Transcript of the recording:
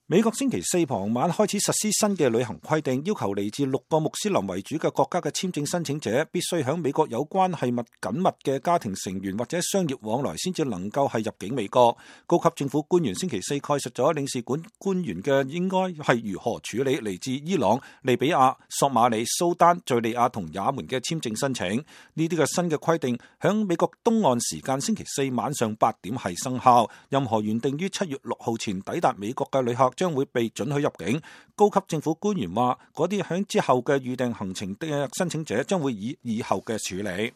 美國星期四傍晚開始實施新嘅旅行規定，要求嚟自6個穆斯林為主嘅國家嘅簽證申請者必須響美國有關係緊密嘅家庭成員或者商業往來先至能夠係入境美國。高級政府官員星期四概述咗領事館官員嘅應該係如何處理嚟自伊朗、利比亞、索馬里、蘇丹、敘利亞同也門嘅簽證申請。呢啲嘅新嘅規定響美國東岸時間星期四晚上8點係生效，任何原定於7月6號前抵達美國嘅旅客將會被准許入境。高級政府官員話，嗰啲響之後嘅預訂行程的申請者將會以後嘅處理。